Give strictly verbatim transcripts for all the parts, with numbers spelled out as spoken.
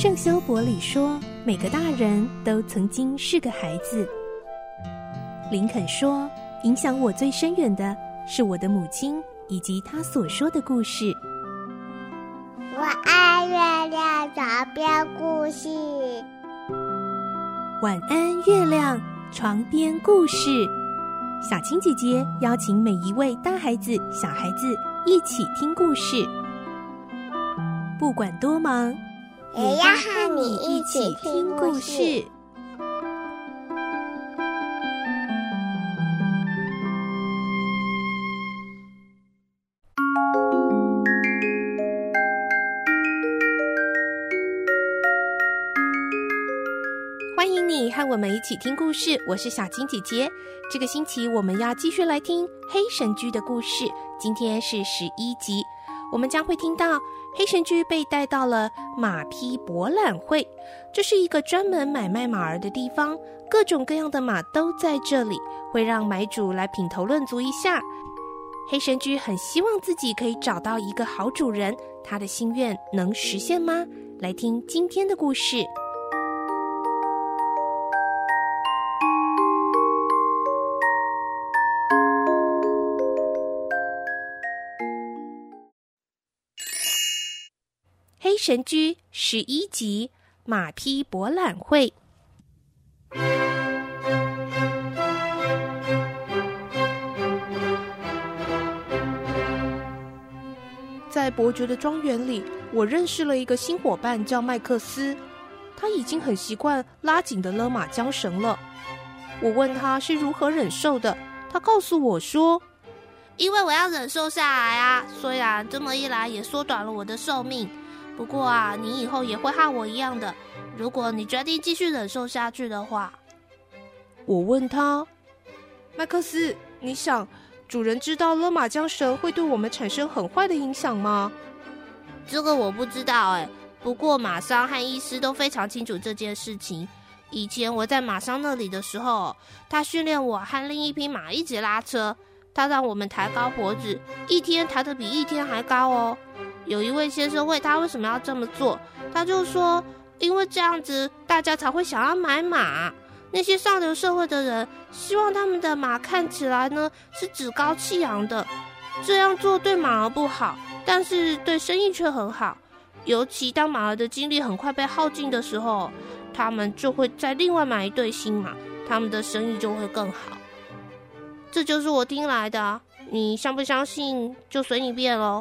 圣修伯里说，每个大人都曾经是个孩子。林肯说，影响我最深远的是我的母亲以及她所说的故事。 我爱月亮床边故事。 晚安，月亮床边故事。小青姐姐邀请每一位大孩子、小孩子一起听故事，不管多忙， 也要和你一起听故事。 欢迎你和我们一起听故事，我是小青姐姐。这个星期我们要继续来听黑神驹的故事，今天是十一集。我们将会听到黑神驹被带到了马匹博览会，这是一个专门买卖马儿的地方，各种各样的马都在这里，会让买主来品头论足一下。黑神驹很希望自己可以找到一个好主人，他的心愿能实现吗？来听今天的故事。黑神驹十一集，马匹博览会。在伯爵的庄园里，我认识了一个新伙伴，叫麦克斯。他已经很习惯拉紧的勒马缰绳了。我问他是如何忍受的，他告诉我说， 因为我要忍受下来啊，虽然这么一来也缩短了我的寿命，不过啊，你以后也会和我一样的，如果你决定继续忍受下去的话。 我问他，麦克斯，你想主人知道勒马缰绳会对我们产生很坏的影响吗？ 这个我不知道哎，不过马商和医师都非常清楚这件事情。以前我在马商那里的时候，他训练我和另一匹马一起拉车，他让我们抬高脖子，一天抬得比一天还高哦。有一位先生问他为什么要这么做，他就说，因为这样子大家才会想要买马。那些上流社会的人希望他们的马看起来呢是趾高气扬的，这样做对马儿不好，但是对生意却很好。尤其当马儿的精力很快被耗尽的时候，他们就会再另外买一对新马，他们的生意就会更好。这就是我听来的，你相不相信就随你便咯。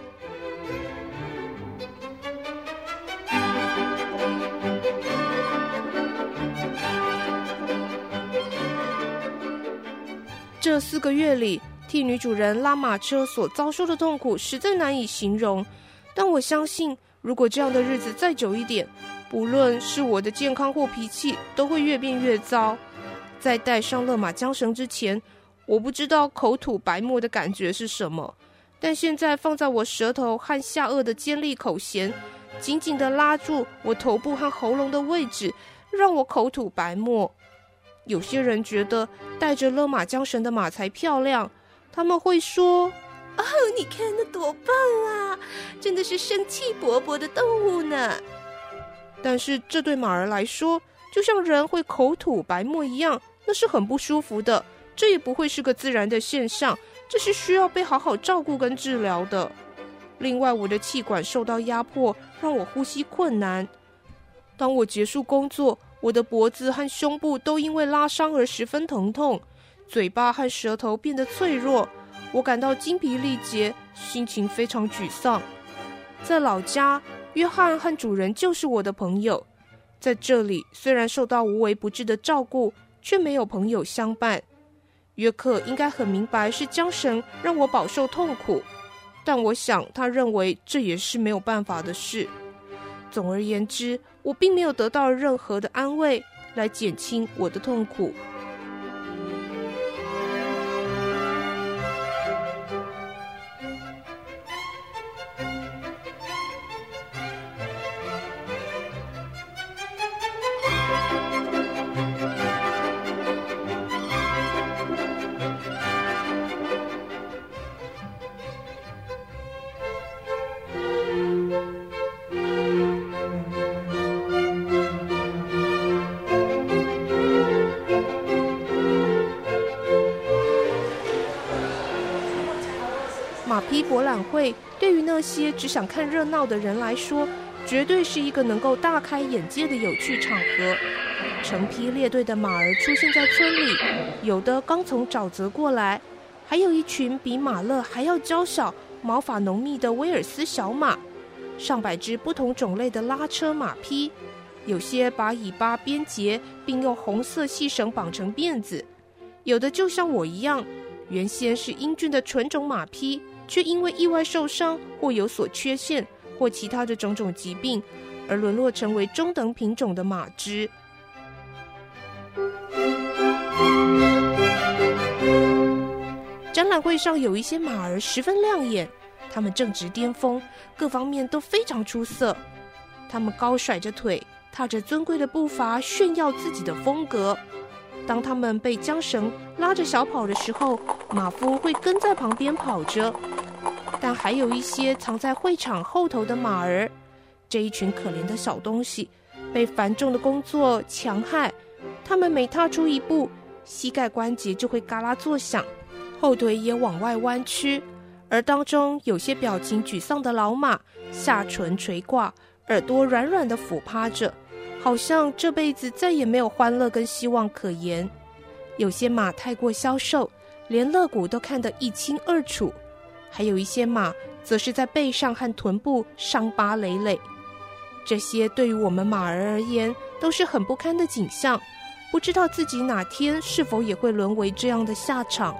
这四个月里，替女主人拉马车所遭受的痛苦实在难以形容，但我相信，如果这样的日子再久一点，不论是我的健康或脾气，都会越变越糟。在戴上勒马缰绳之前，我不知道口吐白沫的感觉是什么，但现在放在我舌头和下颚的尖利口弦，紧紧地拉住我头部和喉咙的位置，让我口吐白沫。有些人觉得带着勒马缰绳的马才漂亮，他们会说，哦，你看那多棒啊，真的是生气勃勃的动物呢。但是这对马儿来说，就像人会口吐白沫一样，那是很不舒服的，这也不会是个自然的现象，这是需要被好好照顾跟治疗的。另外，我的气管受到压迫，让我呼吸困难。当我结束工作，我的脖子和胸部都因为拉伤而十分疼痛，嘴巴和舌头变得脆弱，我感到精疲力竭，心情非常沮丧。在老家，约翰和主人就是我的朋友，在这里虽然受到无微不至的照顾，却没有朋友相伴。约克应该很明白是缰绳让我饱受痛苦，但我想他认为这也是没有办法的事。总而言之，我并没有得到任何的安慰来减轻我的痛苦。 匹博览会对于那些只想看热闹的人来说，绝对是一个能够大开眼界的有趣场合。成批列队的马儿出现在村里，有的刚从沼泽过来，还有一群比马勒还要娇小、毛发浓密的威尔斯小马，上百只不同种类的拉车马匹，有些把尾巴编结并用红色细绳绑成辫子，有的就像我一样，原先是英俊的纯种马匹，却因为意外受伤或有所缺陷或其他的种种疾病而沦落成为中等品种的马只。展览会上有一些马儿十分亮眼，它们正值巅峰，各方面都非常出色。它们高甩着腿，踏着尊贵的步伐，炫耀自己的风格。当它们被缰绳拉着小跑的时候，马夫会跟在旁边跑着。但还有一些藏在会场后头的马儿，这一群可怜的小东西被繁重的工作强害，它们每踏出一步，膝盖关节就会嘎啦作响，后腿也往外弯曲，而当中有些表情沮丧的老马，下唇垂挂，耳朵软软的俯趴着，好像这辈子再也没有欢乐跟希望可言。有些马太过消瘦，连肋骨都看得一清二楚，还有一些马则是在背上和臀部伤疤累累。这些对于我们马儿而言都是很不堪的景象，不知道自己哪天是否也会沦为这样的下场。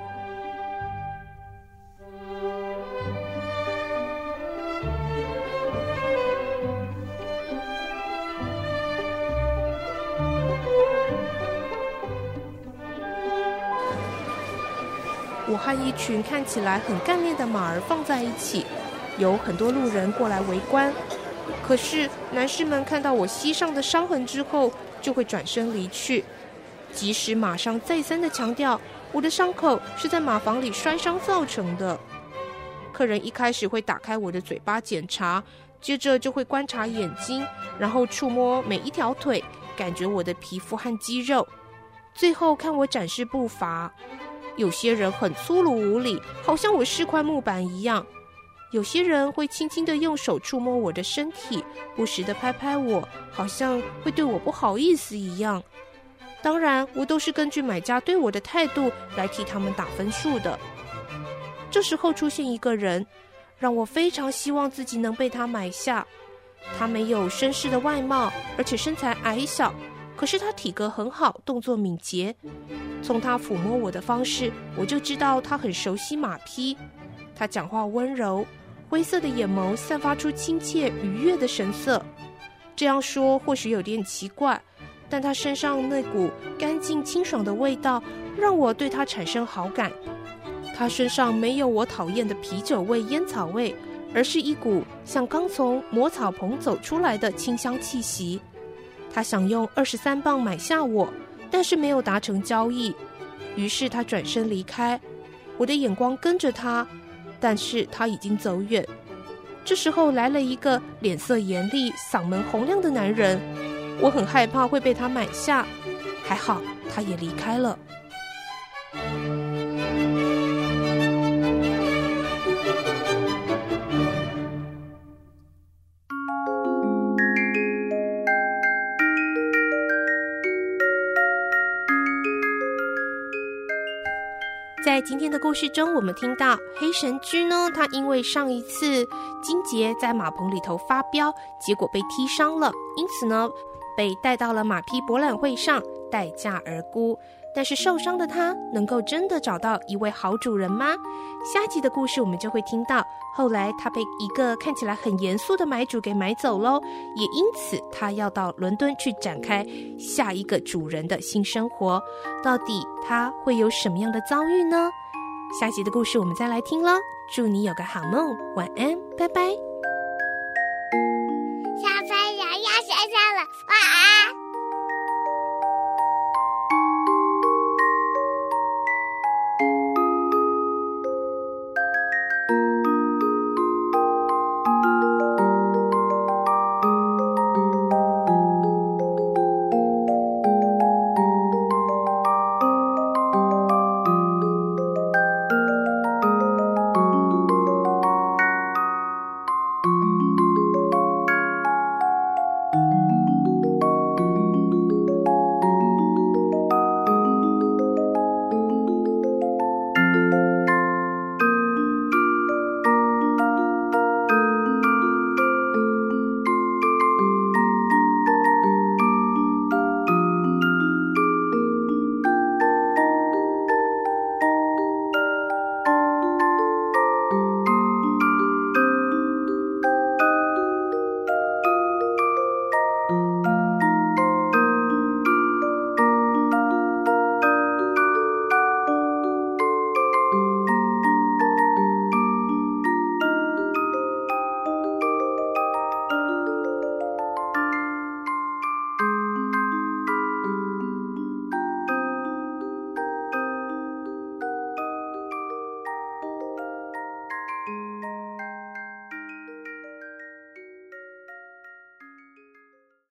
我和一群看起来很干练的马儿放在一起，有很多路人过来围观。可是男士们看到我膝上的伤痕之后，就会转身离去。即使马上再三的强调，我的伤口是在马房里摔伤造成的。客人一开始会打开我的嘴巴检查，接着就会观察眼睛，然后触摸每一条腿，感觉我的皮肤和肌肉，最后看我展示步伐。有些人很粗鲁无礼，好像我是块木板一样；有些人会轻轻地用手触摸我的身体，不时地拍拍我，好像会对我不好意思一样。当然，我都是根据买家对我的态度来替他们打分数的。这时候出现一个人，让我非常希望自己能被他买下。他没有绅士的外貌，而且身材矮小，可是他体格很好，动作敏捷。从他抚摸我的方式，我就知道他很熟悉马匹。他讲话温柔，灰色的眼眸散发出亲切愉悦的神色。这样说或许有点奇怪，但他身上那股干净清爽的味道让我对他产生好感。他身上没有我讨厌的啤酒味、烟草味，而是一股像刚从磨草棚走出来的清香气息。他想用二十三磅买下我，但是没有达成交易，于是他转身离开。我的眼光跟着他，但是他已经走远。这时候来了一个脸色严厉、嗓门洪亮的男人，我很害怕会被他买下，还好他也离开了。在今天的故事中，我们听到黑神驹呢，他因为上一次金杰在马棚里头发飙，结果被踢伤了，因此呢被带到了马匹博览会上待价而沽。但是受伤的他能够真的找到一位好主人吗？下集的故事我们就会听到，后来他被一个看起来很严肃的买主给买走咯，也因此他要到伦敦去展开下一个主人的新生活。到底他会有什么样的遭遇呢？下集的故事我们再来听咯。祝你有个好梦，晚安，拜拜。 小朋友要睡觉了，晚安。